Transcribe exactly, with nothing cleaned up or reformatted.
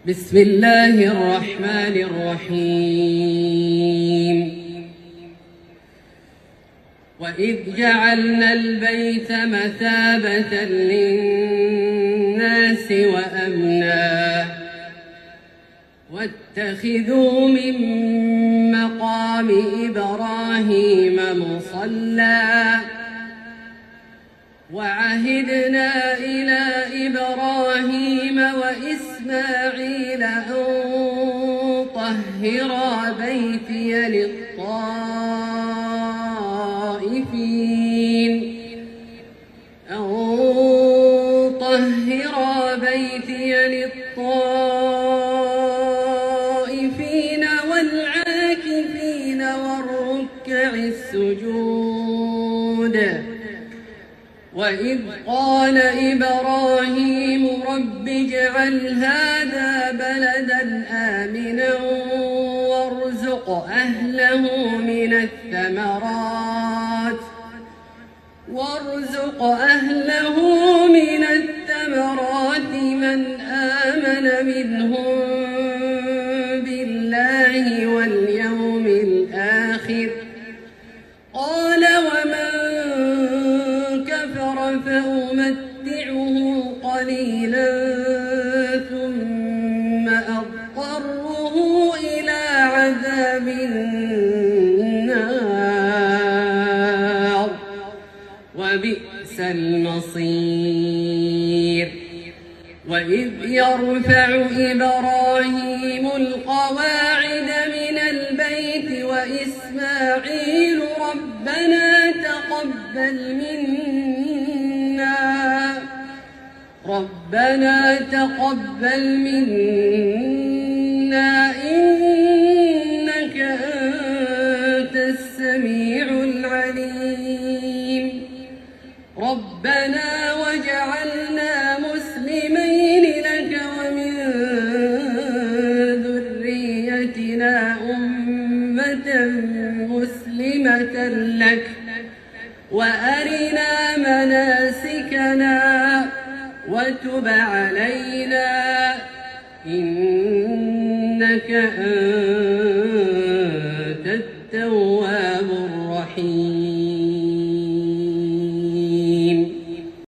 بسم الله الرحمن الرحيم. وإذ جعلنا البيت مثابة للناس وأمنا واتخذوا من مقام إبراهيم مصلى وعهدنا إلى إبراهيم وإسماعيل أن طهرا بيتي للطائفين أن طهرا بيتي للطائفين والعاكفين والركع السجود. وإذ قال إبراهيم رب اجعل هذا بلدا آمنا وارزق أهله من الثمرات وارزق أهله من الثمرات من آمن منهم بالله واليوم الآخر. قال ومن كفر فأمتعه قليلا ثم أضطره إلى عذاب النار وبئس المصير. وإذ يرفع إبراهيم القواعد من البيت وإسماعيل ربنا تقبل منا ربنا تقبل منا إنك أنت السميع العليم. ربنا وجعلنا مسلمين لك ومن ذريتنا أمة مسلمة لك وأرنا مناسكنا وتب علينا إنك أنت التواب الرحيم.